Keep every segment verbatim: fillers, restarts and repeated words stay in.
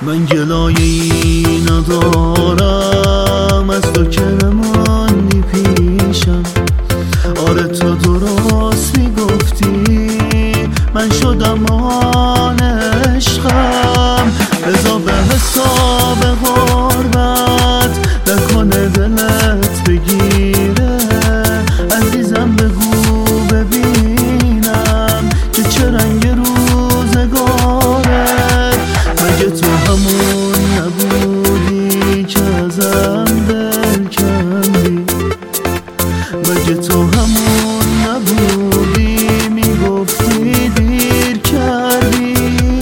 من گلایه‌ای ندارم از تو که نماندی پیشم. آره تو درست میگفتی، من شدم آن عشقم. بذار به حساب غربت نکنه دلت بگیره. عزیزم بگو ببینم که چه رنگ روزگاره. مگه تو همون نبودی که ازم دل کندی؟ مگه تو همون نبودی میگفتی دیر کردی؟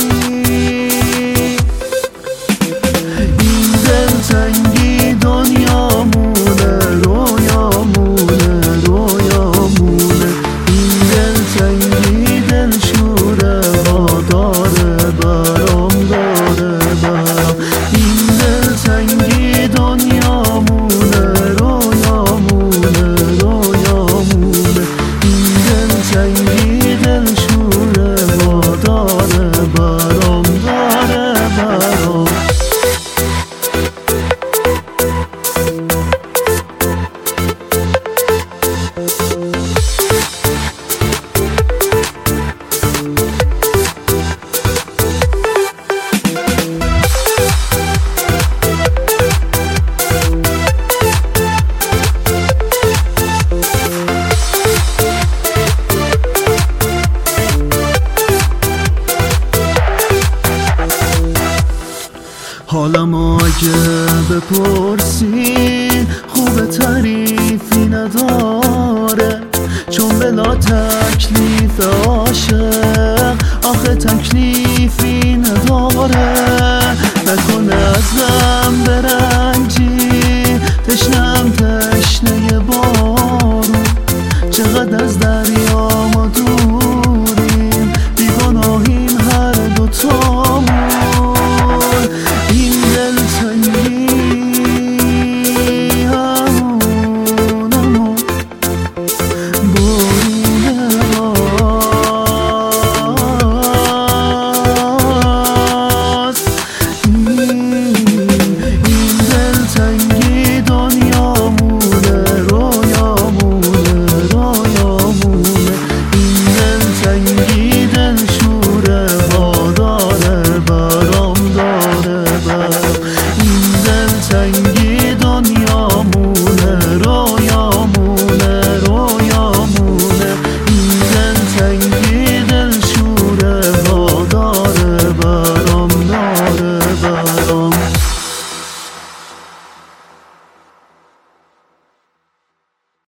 این دلتنگی دنیامونه، رویامونه رویامونه. این دلتنگی دلشوره ها داره برام داره برام. این دلتنگی دنیامونه، رویامونه رویامونه. این دلتنگی دلشوره ها داره برام داره برام. حالم اگه بپرسی خوب تعریفی نداره، چون بلا تکلیف عاشق